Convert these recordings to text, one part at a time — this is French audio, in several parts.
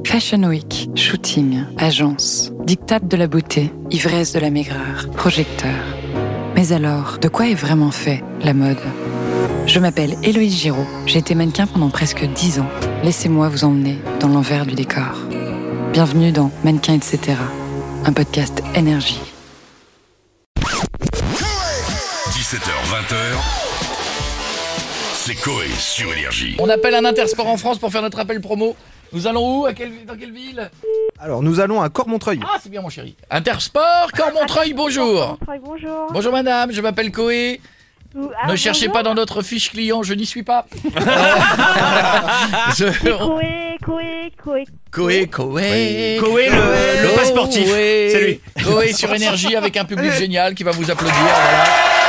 Fashion Week, shooting, agence, diktat de la beauté, ivresse de la maigreur, projecteur. Mais alors, de quoi est vraiment fait la mode ? Je m'appelle Héloïse Giraud, j'ai été mannequin pendant presque 10 ans. Laissez-moi vous emmener dans l'envers du décor. Bienvenue dans Mannequin etc., un podcast énergie. 17h-20h, c'est Coé sur Énergie. On appelle un Intersport en France pour faire notre appel promo. Nous allons où ? Dans quelle ville ? Alors, nous allons à Cormontreuil. Ah, c'est bien mon chéri. Intersport, Cormontreuil, bonjour. Bonjour. Bonjour madame, je m'appelle Coé. Ne cherchez pas dans notre fiche client, je n'y suis pas. Coé, le pas sportif, c'est lui. Coé sur Énergie avec un public génial qui va vous applaudir. Voilà.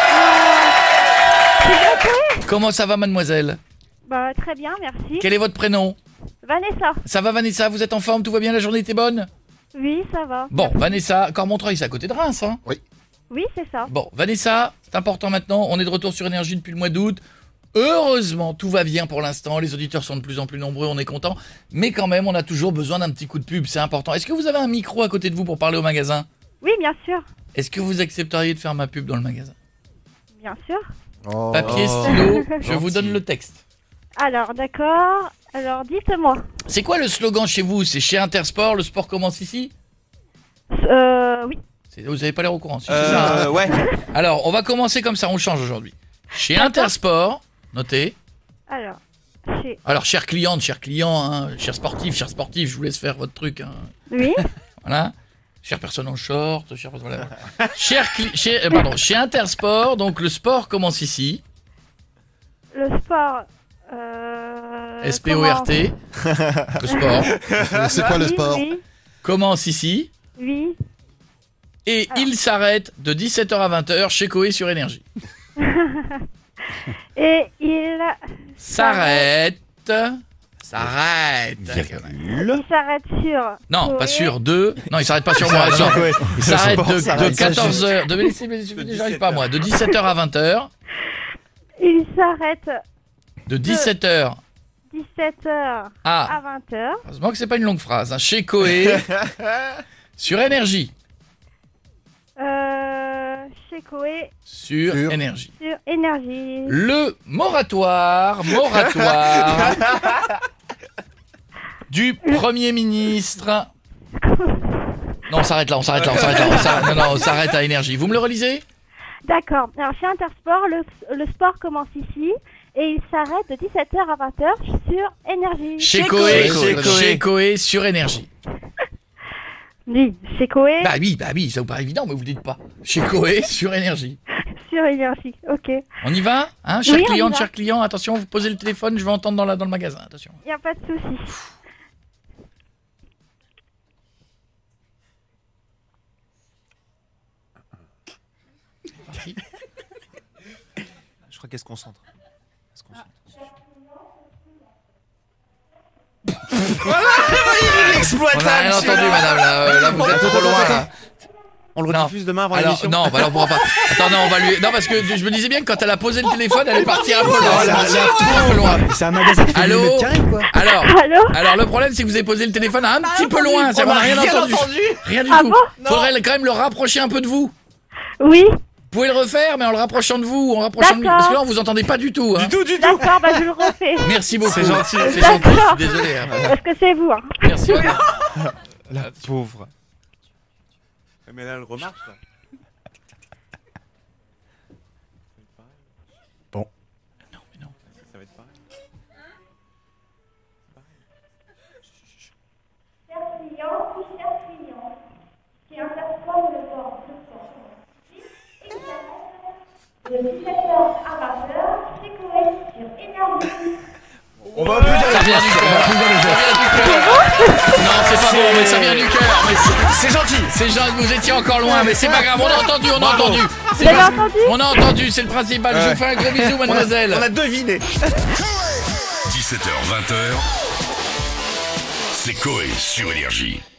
Comment ça va mademoiselle ? Bah très bien, merci. Quel est votre prénom ? Vanessa. Ça va Vanessa, vous êtes en forme, tout va bien, la journée était bonne ? Oui, ça va. Bon, Vanessa, Cormontreuil, c'est à côté de Reims, hein ? Oui, c'est ça. Bon, Vanessa, c'est important maintenant, on est de retour sur Énergie depuis le mois d'août. Heureusement, tout va bien pour l'instant, les auditeurs sont de plus en plus nombreux, on est content. Mais quand même, on a toujours besoin d'un petit coup de pub, c'est important. Est-ce que vous avez un micro à côté de vous pour parler au magasin ? Oui, bien sûr. Est-ce que vous accepteriez de faire ma pub dans le magasin ? Bien sûr. Papier, stylo, je vous donne le texte. Alors, d'accord. Alors, dites-moi. C'est quoi le slogan chez vous ? C'est chez Intersport, le sport commence ici ? Oui. Vous avez pas l'air au courant, si c'est ça. Ouais. Alors, on va commencer comme ça, on change aujourd'hui. Chez Intersport, notez. Alors, chère cliente, cher client, hein, cher sportif, je vous laisse faire votre truc. Hein. Oui. Voilà. Chère personne en short, voilà. Chez Intersport, donc le sport commence ici. Le sport. S-P-O-R-T. Le sport. C'est quoi le sport ? Commence ici. Oui. Et il s'arrête de 17h à 20h chez Coé sur Énergie. Et il S'arrête. Il s'arrête sur. Non, Coé. pas sur 2. Non, il s'arrête pas sur moi. Non. Il s'arrête de 14h. J'arrive pas moi. De 17h à 20h. Il s'arrête De 17h 17h à à 20h. Heureusement que c'est pas une longue phrase. Hein. Chez Coé sur Énergie. Chez Coé Sur Énergie. sur Énergie. Le moratoire du Premier ministre. Non, on s'arrête là. Non, on s'arrête à Énergie. Vous me le relisez ? D'accord. Alors, chez Intersport, le sport commence ici et il s'arrête de 17h à 20h sur Énergie. Chez Coé sur Énergie. Oui, chez Coé Bah oui, ça vous paraît évident, mais vous le dites pas. Chez Coé sur Énergie. sur Énergie. Ok. On y va, hein, chère Oui, on y cliente, va. cher client, attention, vous posez le téléphone, je vais entendre dans le magasin, attention. Il n'y a pas de souci. Je crois qu'elle se concentre. On n'a rien entendu, madame, là vous êtes trop loin, là. On le rediffuse demain avant Alors, l'émission. non, bah alors on pourra pas. Attends, non, on va lui. Non, parce que je me disais bien que quand elle a posé le téléphone, elle est partie un peu loin. Un peu loin. C'est un magasin qui fait Allô 1000 mètres carrés, quoi. Alors, le problème, c'est que vous avez posé le téléphone un petit peu loin. Ça, on n'a rien entendu. Rien du tout. Faudrait quand même le rapprocher un peu de vous. Oui. Vous pouvez le refaire, mais en le rapprochant de vous, parce que là, on vous entendait pas du tout. Hein. Du tout. D'accord, bah je le refais. Merci beaucoup. C'est gentil. C'est gentil. Je suis désolé. Hein. Parce que c'est vous. Hein. Merci. Madame. La pauvre. Mais là, elle remarque, là. Bon. Non, mais non. Ça va être pareil. Chers clients, qui Intersport le port de 17h à 20h, chez Coé sur Énergie. On va applaudir Ça vient du cœur. Non, c'est pas bon, mais ça vient du cœur. Mais C'est gentil. c'est genre, vous étiez encore loin, mais c'est pas grave. On a entendu. Vous avez entendu ? On a entendu, c'est le principal. Je vous fais un gros bisou, mademoiselle. On a deviné. 17h-20h, c'est Coé sur Énergie.